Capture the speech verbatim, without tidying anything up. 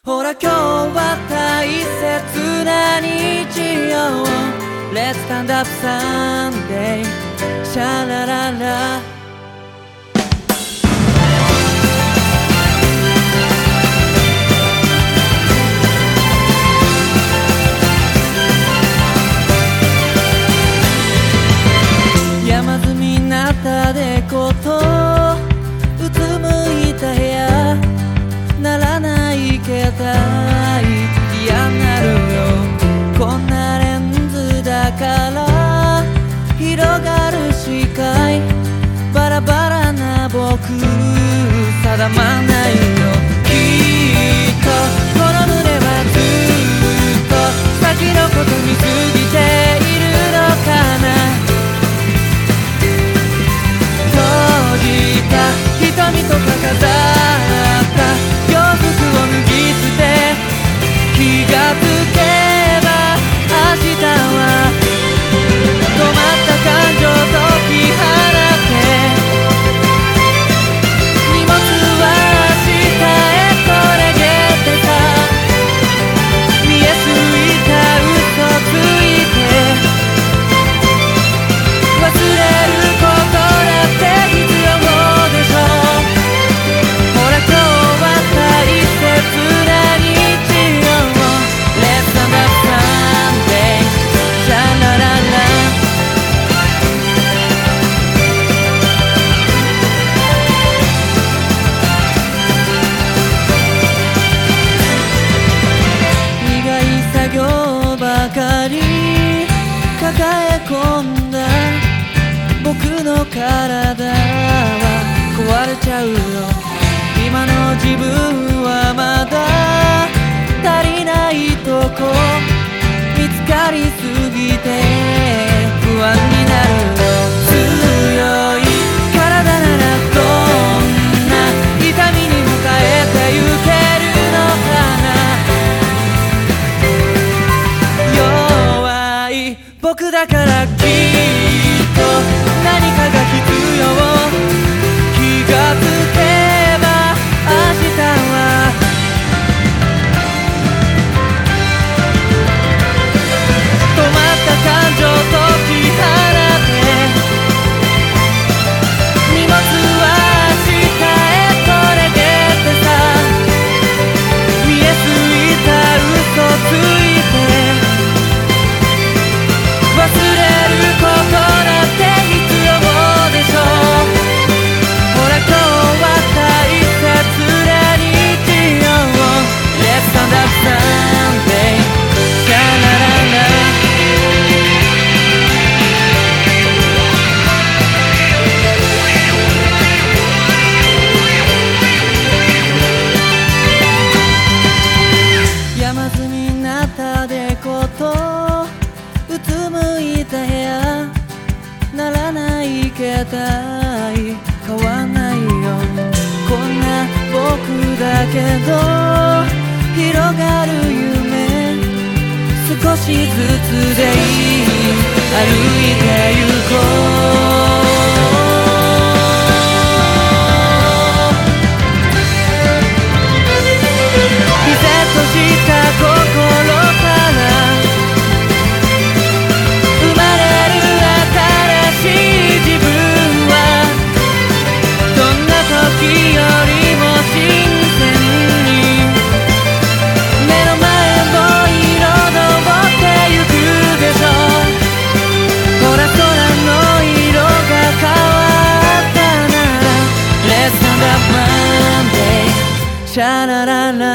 ほら今日は大切な日曜 Let's stand up Sunday シャラララ山積みなったでことうつむいた部屋ならないけたい嫌なるよこんなレンズだから広がる視界バラバラな僕定まないよきっとこの胸はずっと先のことに過ぎているのかな閉じた瞳とか飾った洋服を脱ぎ捨て気がつけば明日は止まった感情解き放って荷物は明日へとれげてさ見えすぎた嘘ついて忘れることだって必要でしょほら今日は大切な日曜 Let's stand up Sunday シャラララ苦い作業ばかり抱え込んだ僕の体は壊れちゃうよ今の自分はまだ足りないとこ見つかりすぎて不安になる強い体ならどんな痛みにも耐えてゆけるのかな弱い僕だからきっと何かが必要気がつけば明日は止まった感情解き放って荷物は明日へとれげてさ見えすぎた嘘ついて忘れることなんて必要でしょほら今日は大切な日曜 Let's stand up Sunday シャラララ山積みになったでことうつむいた部屋ならないけたい変わんないよこんな僕だけど広がる夢少しずつでいい歩いてゆこうリセットした心から生まれる新しい自分はどんな時よりも新鮮に目の前を彩ってゆくでしょほら空の色が変わったなら Let's stand up Monday シャラララ